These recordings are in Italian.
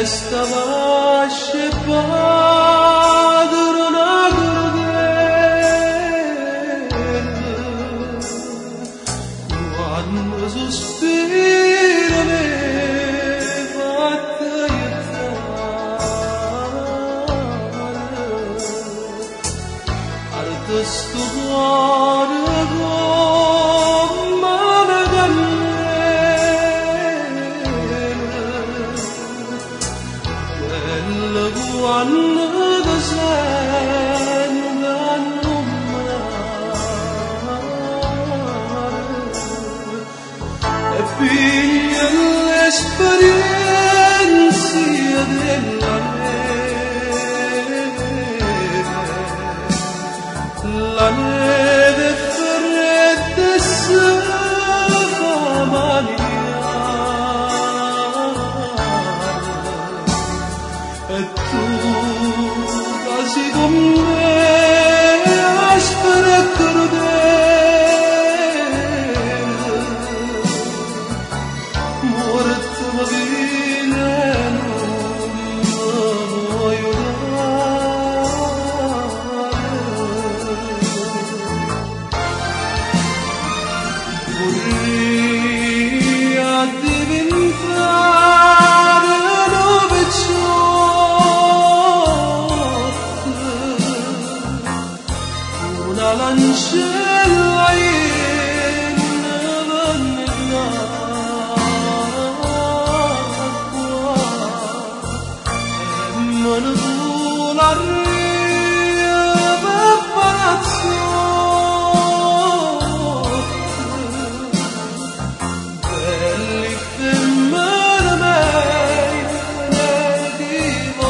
stava padrona quando sospira me fatta al testo cuore come una candela quando ti sento e piglia l'esperienza della neve fredda e si fa maniare e tu quasi con me aspera e crudele morte ma vile non voglio vorrei diventare dove una lancella in nell'acqua e manipolare palazzo belli femmine me divo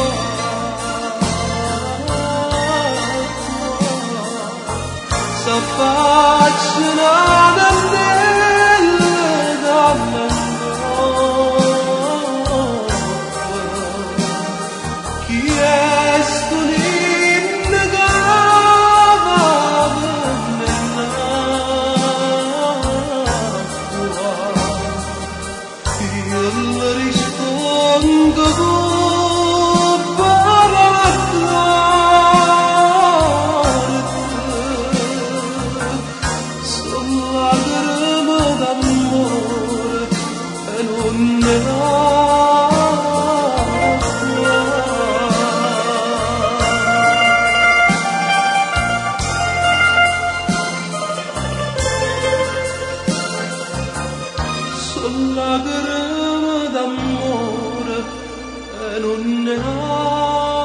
s'affacciano nelle donne chi è sto innegava nell'acqua io le rispondo con parole sono lacrime d'amore e non ne sono lacrime d'amore e non ne ha